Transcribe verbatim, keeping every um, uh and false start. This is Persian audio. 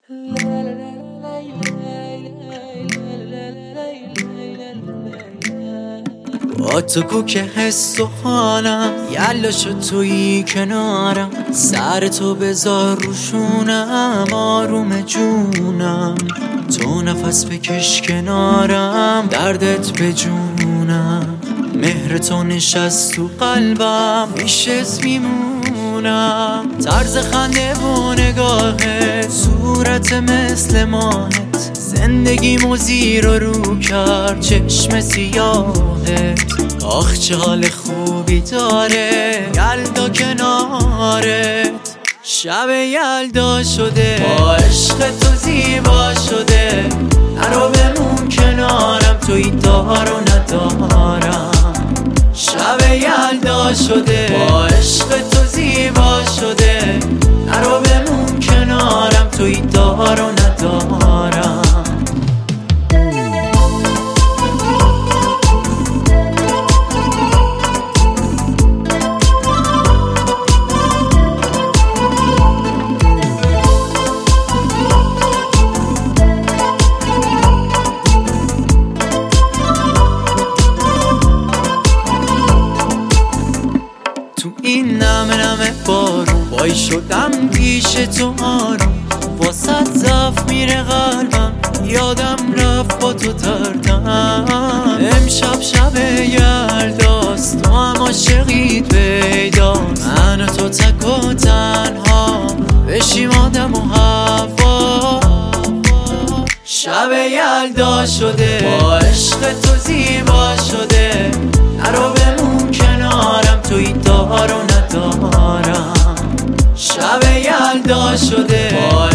با تو کوک حس و حالم یلا شد تویی کنارم، سر تو بذار روشونم، آروم جونم، تو نفس بکش کنارم، دردت به جونم، مهر تو نشست تو قلبم، بیشت میمونم، طرز خنده و نگاهت، صورت مثل ماهت، زندگیمو زیر و رو کرد چشم سیاهت. آخ چه حال خوبی داره یلدا کنارت، شب یلدا شده با عشق تو زیبا شده، نرو بمون کنارم توی دار و ندارم، شب یلدا شده با عشق تو زیبا شده، نرو بمون کنارم توی دار و ندارم. تو این نمه نمه بارون وای شدم پیش تو آرام، واسط ضعف میره قلبم، یادم رفت با تو دردم، امشب شب یلداست تو هم عاشقیت پیداست، من و تو تک و تنها بشیم آدم و هوا، شب یلدا شده با عشق تو زیبا شده، نرو بمون کنارم توی دار و ندارم، شب یلدا شده با